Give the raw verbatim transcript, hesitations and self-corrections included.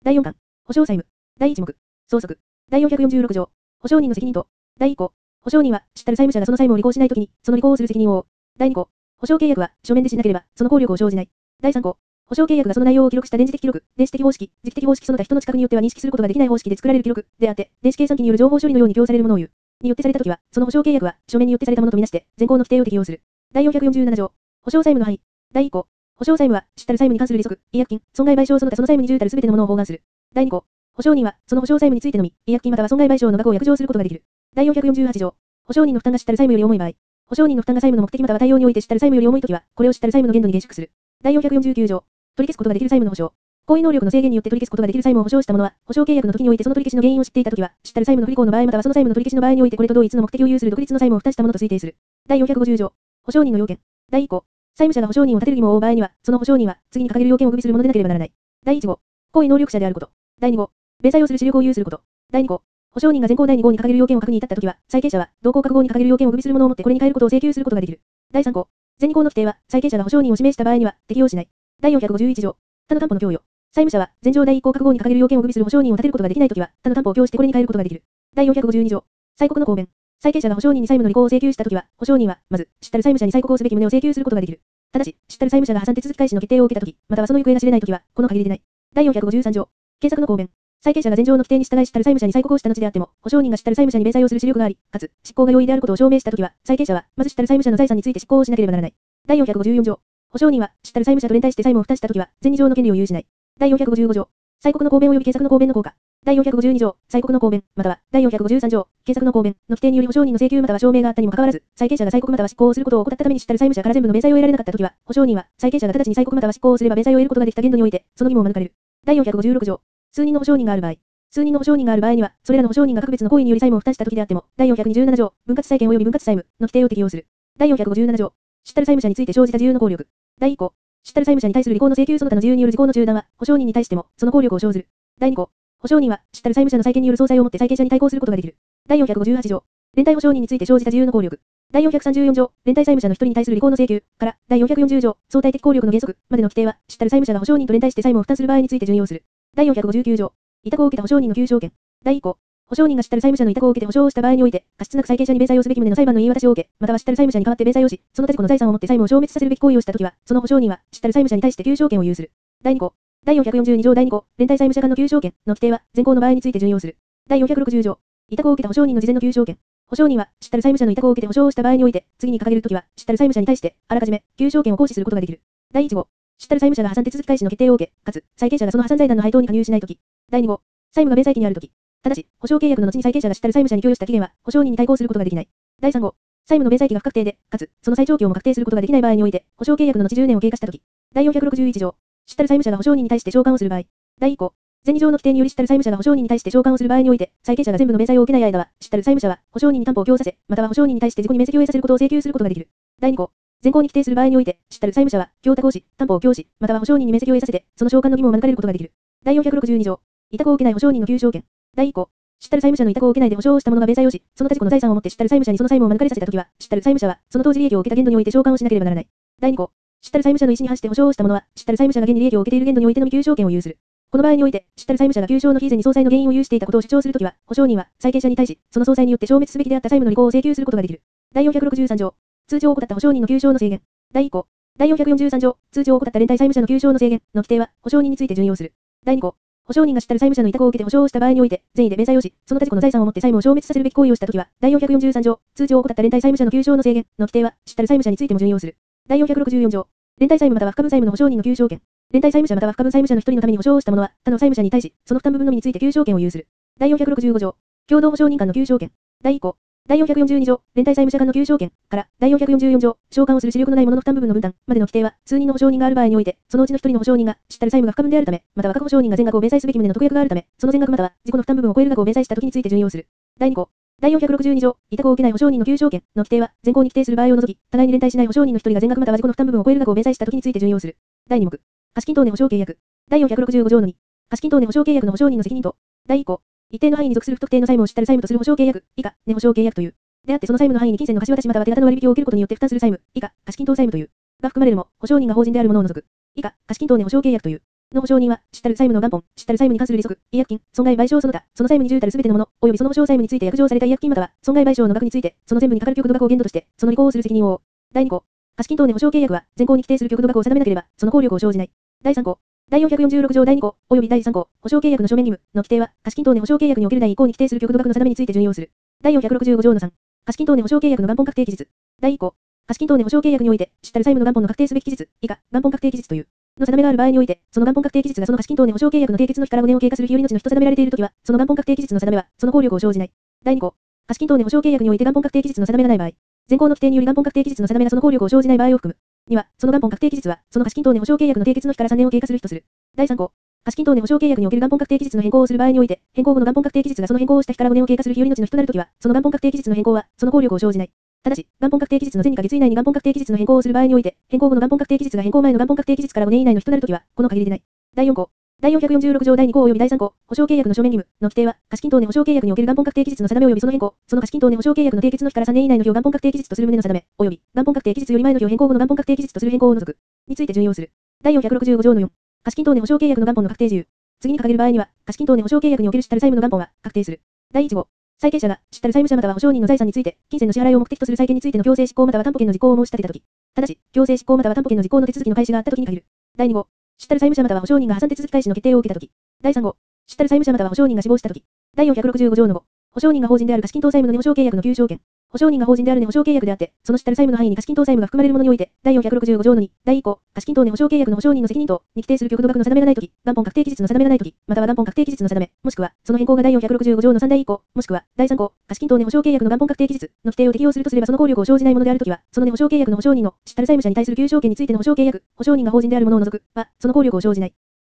だいよんかん、保証債務。だいいち目、相続。だいよんひゃくよんじゅうろく条、保証人の責任と。だいいっ項、保証人は、知ったる債務者がその債務を履行しないときに、その履行をする責任を負う。だいに項、保証契約は、書面でしなければ、その効力を生じない。だいさん項、保証契約がその内容を記録した電磁的記録、電子的方式、磁気的方式その他人の知覚によっては認識することができない方式で作られる記録であって、電子計算機による情報処理のように供されるものを言う。によってされたときは、その保証契約は、書面によってされたものとみなして、現行の規定を適用する。だいよんひゃくよんじゅうなな条、保証債務の範囲。だいいっ項、保証債務は、知ったる債務に関する利息、違約金、損害賠償その他その債務に従たるすべてのものを包含する。だいに項、保証人は、その保証債務についてのみ、違約金または損害賠償の額を約定することができる。だいよんひゃくよんじゅうはち条、保証人の負担が知ったる債務より重い場合、保証人の負担が債務の目的または対応において知ったる債務より重いときは、これを知ったる債務の限度に厳縮する。だいよんひゃくよんじゅうきゅう条、取り消すことができる債務の保証。行為能力の制限によって取り消すことができる債務を保証した者は、保証契約の時においてその取り消しの原因を知っていたときは、知ったる債務の不履行の場合またはその債務の取り消しの場合においてこれと同一の目的を有する独立の債務を負担したものと推定する。だいよんひゃくごじゅう条、保証人の要件。だいいっ項、債務者が保証人を立てる義務を負う場合には、その保証人は次に掲げる要件を具備するものでなければならない。だいいち項、行為能力者であること。だいに項、弁済をする視力を有すること。だいに項、保証人が前項だいに号に掲げる要件を確認に至ったときは、債権者は同項各号に掲げる要件を具備するものをもってこれに変えることを請求することができる。だいさん項、前に項の規定は債権者が保証人を指名した場合には適用しない。だいよんひゃくごじゅういち条、他の担保の供与。債務者は前条だいいっ項各号に掲げる要件を具備する保証人を立てることができないときは、他の担保を供してこれに変えることができる。だいよんひゃくごじゅうに条、債告の公弁。債権者が保証人に債務の履行を請求したときは、保証人はまず知ったる債務者に債告をすべき旨を請求することができる。ただし、知ったる債務者が破産手続き開始の決定を受けたとき、またはその行方が知れないときは、この限りでない。だいよんひゃくごじゅうさん条、検索の公弁。債権者が前条の規定に従い知ったる債務者に債告をした後であっても、保証人が知ったる債務者に弁済をする視力があり、かつ執行が容易であることを証明したときは、債権者はまず知ったる債務者の財産について執行をしなければならない。だいよんひゃくごじゅうよん条、保証人は知ったる債務者と連帯して債務を負担したときは、前に条の権利を有しない。だいよんひゃくごじゅうご条、債告の公弁及び検索の公弁の効果。だいよんひゃくごじゅうに条、債告の公弁、またはだいよんひゃくごじゅうさん条、検索の公弁の規定により保証人の請求または証明があったにもかかわらず、債権者が債告または執行をすることを怠ったために知ったる債務者から全部の弁済を得られなかったときは、保証人は債権者が直ちに債告または執行をすれば弁済を得ることができた限度において、その義務を免れる。だいよんひゃくごじゅうろく条、数人の保証人がある場合。数人の保証人がある場合には、それらの保証人が各別の行為により債務を負担したときであっても、だいよんひゃくにじゅうなな条、分割債権及び分割債務の規定を適用する。だいよんひゃくごじゅうなな条、知ったる債務者について生じた自由の効力。だいいっ項、知ったる債務者に対する履行の請求その他の自由による時効の中断は、保証人に対しても、その効力を生ずる。だいに項、保証人は、知ったる債務者の債権による総裁をもって債権者に対抗することができる。だいよんひゃくごじゅうはち条、連帯保証人について生じた自由の効力。だいよんひゃくさんじゅうよん条、連帯債務者の一人に対する履行の請求から、だいよんひゃくよんじゅう条、相対的効力の原則までの規定は、知ったる債務者が保証人と連帯して債務を負担する場合について準用する。だいよんひゃくごじゅうきゅう条、委託を受けた保証人の求償権。だいいっ項、保証人が知ったる債務者の委託を受けて保証をした場合において、過失なく債権者に弁済をすべき旨の裁判の言い渡しを受け、または知ったる債務者に代わって弁済をし、その他自己の財産をもって債務を消滅させるべき行為をしたときは、その保証人は知ったる債務者に対して求償権を有する。だいに項、だいよんひゃくよんじゅうに条だいに項、連帯債務者間の求償権の規定は、前項の場合について準用する。だいよんひゃくろくじゅう条、委託を受けた保証人の事前の求償権。保証人は知ったる債務者の委託を受けて保証をした場合において、次に掲げるときは、知ったる債務者に対してあらかじめ求償権を行使することができる。だいいち号、知ったる債務者が破産手続き開始の決定を受け、かつ債権者がその破産財団の配当に加入しないとき。だいに号、債務が弁済期にあるとき。ただし、保証契約の後に債権者が知ったる債務者に供与した期限は、保証人に対抗することができない。だいさん号、債務の弁済期が不確定で、かつ、その再長期をも確定することができない場合において、保証契約の後じゅうねんを経過したとき。だいよんひゃくろくじゅういち条、知ったる債務者が保証人に対して償還をする場合。だいいっ項、前に条の規定により知ったる債務者が保証人に対して償還をする場合において、債権者が全部の弁済を受けない間は、知ったる債務者は保証人に担保を供させ、または保証人に対して自己に免責を得させることを請求することができる。だいに項、前項に規定する場合において、知ったる債務者は供託をし、担保を供し、または保証人に免責を得させて、その償還の義務を免れることができる。だいよんひゃくろくじゅうに条、委託を受けない保証人の求償権。だいいっ項、知ったる債務者の委託を受けないで保証をした者が弁済をし、その他自己の財産をもって知ったる債務者にその債務を免れさせたときは、知ったる債務者はその当時利益を受けた限度において償還をしなければならない。だいに項、知ったる債務者の意思に反して保証をした者は、知ったる債務者が現に利益を受けている限度においてのみ求償権を有する。この場合において、知ったる債務者が求償の非以前に総裁の原因を有していたことを主張するときは、保証人は債権者に対し、その総裁によって消滅すべきであった債務の履行を請求することができる。だいよんひゃくろくじゅうさん条、通常怠った保証人の求償の制限。だいいっ項、だいよんひゃくよんじゅうさん条、通常怠った連帯債務者の求償の制限の規定は、保証人について準用する。だいに項、保証人が知ったる債務者の委託を受けて保証をした場合において、善意で弁済をし、その他自己の財産をもって債務を消滅させるべき行為をしたときは、だいよんひゃくよんじゅうさん条、通常怠った連帯債務者の求償の制限の規定は、知ったる債務者についても準用する。だいよんひゃくろくじゅうよん条、連帯債務または不可分債務の保証人の求償権。連帯債務者または不可分債務者の一人のために保証をした者は、他の債務者に対し、その負担部分のみについて求償権を有する。だいよんひゃくろくじゅうご条、共同保証人間の求償権。だいいっ項、だいよんひゃくよんじゅうに条、連帯債務者間の求償権から、だいよんひゃくよんじゅうよん条、償還をする視力のない者の負担部分の分担までの規定は、数人の保証人がある場合において、そのうちの一人の保証人が知ったる債務が不可分であるため、または各保証人が全額を弁済すべき旨の特約があるため、その全額または自己の負担部分を超える額を弁済したときについて準用する。だいに項、だいよんひゃくろくじゅうに条、委託を受けない保証人の求償権の規定は、前項に規定する場合を除き、互いに連帯しない保証人の一人が全額または自己の負担部分を超える額を弁済したときについて準用する。だいに目、貸金等値保証契約。だいよんひゃくろくじゅうご条のに、貸金等値保証契約の保証人の責任と。だいいっ項、一定の範囲に属する不特定の債務を知ったる債務とする保証契約以下、値保証契約という。であってその債務の範囲に金銭の貸し渡しまたは手形の割引を受けることによって負担する債務以下、貸金等債務という。が含まれるも、保証人が法人であるものを除く。以下、貸金等値保証契約という。 の保証人は、知ったる債務の元本、知ったる債務に関する利息、違約金、損害賠償その他、その債務に従たるすべてのもの、及びその保証債務について約定された違約金または、損害賠償の額について、その全部にかかる極度額を限度として、その履行をする責任を負う。だいに項、貸金等の保証契約は、前項に規定する極度額を定めなければ、その効力を生じない。だいさん項、だいよんひゃくよんじゅうろく条だいに項、及びだいさん項、保証契約の書面義務の規定は、貸金等の保証契約におけるだいい項に規定する極度額の定めについて準用する。だいよんひゃくろくじゅうご条のさん、貸金等の保証契約の元本確定期日。だいい項、貸金等の保証契約において、知ったる債務の元本の確定すべき期日、以下、元本確定期日という、の定めがある場合において、その元本確定期日がその貸金等の保証契約の締結の日からごねんを経過する日より後の日と定められているときは、その元本確定期日の定めは、その効力を生じない。だいに項、貸金等の保証契約において元本確定期日の定めがない場合、前項の規定により元本確定期日の定めがその効力を生じない場合を含む。には、その元本確定期日は、その貸金等の保証契約の締結の日からさんねんを経過する日とする。だいさん項、貸金等の保証契約における元本確定期日の変更をする場合において、変更後の元本確定期日がその変更をした日からごねんを経過する日より後の日となるときは、その元本確定期日の変更は、その効力を生じない。ただし、元本確定期日の前にかげつ以内に元本確定期日の変更をする場合において、変更後の元本確定期日が変更前の元本確定期日からごねん以内の日となるときは、この限りでない。だいよん項、だいよんひゃくよんじゅうろく条だいに項及びだいさん項、保証契約の書面義務の規定は、貸金等の保証契約における元本確定期日の定め及びその変更、その貸金等の保証契約の締結の日からさんねん以内の日を元本確定期日とする旨の定め、及び元本確定期日より前の日を変更後の元本確定期日とする変更を除くについて準用する。だいよんひゃくろくじゅうご条のよん、貸金等の保証契約の元本の確定事由。次に掲げる場合には、貸金等の保証契約における知ったる債務の元本は確定する。だいいち号、債権者が知ったる債務者または保証人の財産について、金銭の支払いを目的とする債権についての強制執行または担保権の実行を申し立てたとき、ただし、強制執行または担保権の実行の手続きの開始があったときに限る。だいに号、知ったる債務者または保証人が破産手続き開始の決定を受けたとき。だいさん号、知ったる債務者または保証人が死亡したとき。だいよんひゃくろくじゅうご条のご、保証人が法人である貸金等債務の保証契約の旧証券。保証人が法人である保証契約であって、その知ったる債務の範囲に貸金等債務が含まれるものにおいて、だいよんひゃくろくじゅうご条のに、だいい項、貸金等保証契約の保証人の責任等に規定する極度額の定めがないとき、元本確定期日の定めがないとき、または元本確定期日の定め、もしくは、その変更がだいよんひゃくろくじゅうご条のさんだい以降、もしくは、だいさん項、貸金等保証契約の元本確定期日の規定を適用するとすればその効力を生じないものであるときは、その保証契約の保証人の知ったる債務者に対する旧証券についての保証契約、保証人が法人であるものを除くは、その効力を生じない。